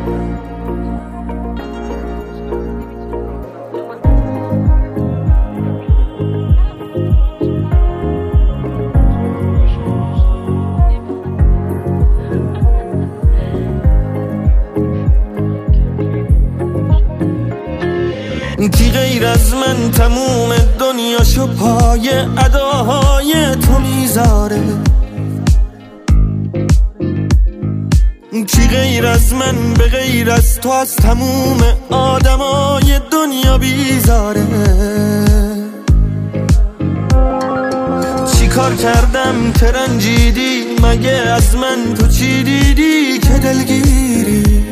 کی غیر از من تموم دنیاشو پای اداهای تو میذاره؟ کی غیر از من به غیر از تو از تموم آدمای دنیا بیزاره؟ چی کار کردم که رنجیدی؟ مگه از من تو چی دیدی که دلگیری؟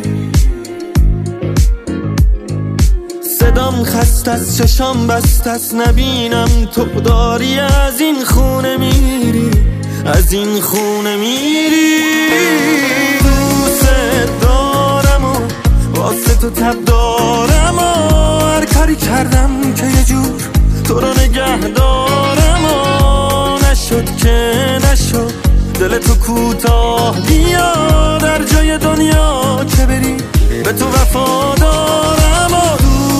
صدام خست از چشام بست از نبینم تو داری از این خونه میری، از این خونه میری. دوست دارم و واسه تو تب دارم و هر کاری کردم که یه جور تو رو نگه دارم و نشد که نشد دل تو کوتاه بیا در جای دنیا که بری به تو وفادارم و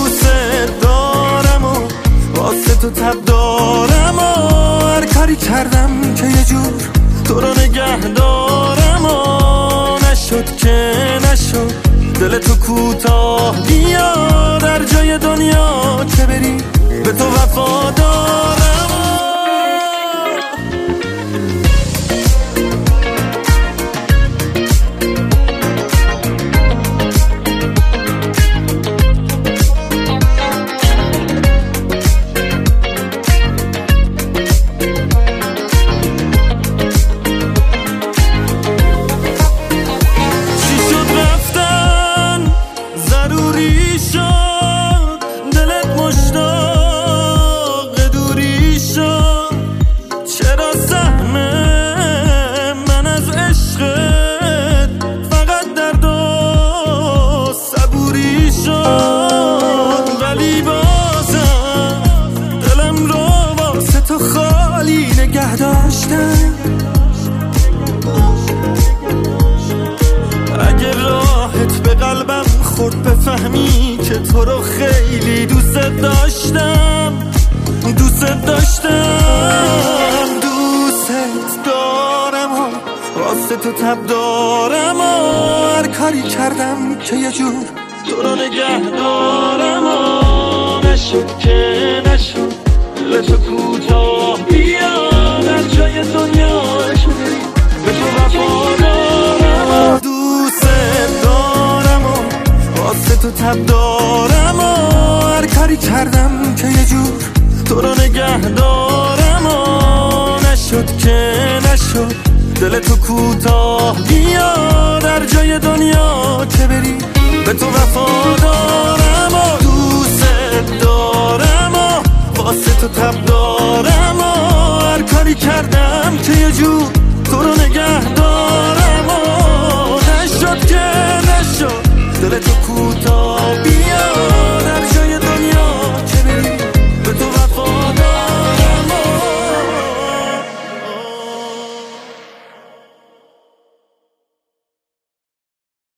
واسه تو تب دارم و هر کاری کردم که یه جور تو رو نگه دارم و نشد که نشد دل تو کوتاه بیا در جای دنیا که بری به تو وفادارم. اگه راحت به قلبم خورد بفهمی که تو رو خیلی دوست داشتم، دوست داشتم. دوست دارم و واسه تو تب دارم و هر کاری کردم که یه جور تو رو نگه دارم و نشد که نشد دل تو کوتاه بیا در جای دنیا به تو وفادارم. دوست دارم و واسه تو تب دارم و هر کاری کردم که یه جور تو رو نگه دارم و نشد که نشد دل تو کوتاه بیا در جای دنیا که بری به تو وفادارم و دوست دارم و واسه تو تب دارم و هر کاری کردم که یه جور